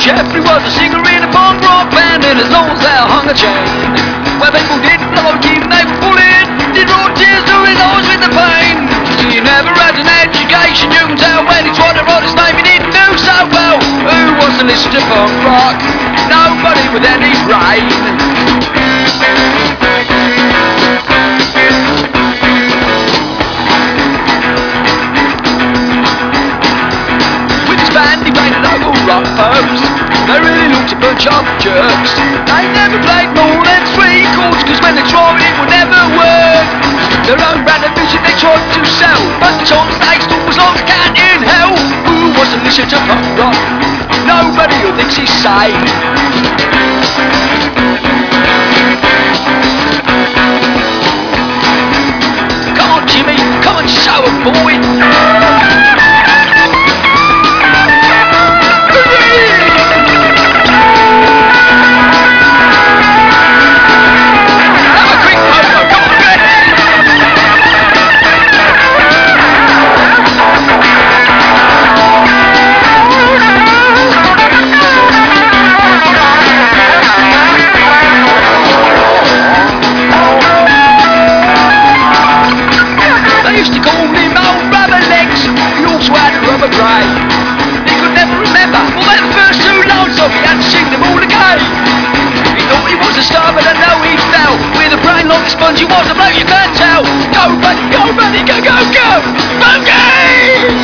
Jeffrey was a singer in a punk rock band, and his nose there hung a chain. Where people didn't like him, they would pull it. Did raw tears through his eyes with the pain. He never had an education, you can tell when he tried to write his name, he didn't do so well. Who wants to listen to punk rock? Nobody with any brain. Rock folks, they really looked a bunch of jerks. They never played more than 3 chords, cause when they tried it would never work. Their own brand of music they tried to sell, but the songs they stole was like a cat in hell. Who wants to listen to punk rock? Nobody who thinks he's sane. Come on Jimmy, come and show 'em, boy. He could never remember all that first 2 notes, so he had to sing them all again. He thought he was a star, but I know he fell. With a brain like a sponge, he was a bloke you can't tell. Go buddy, go buddy, go, go, go, boogie!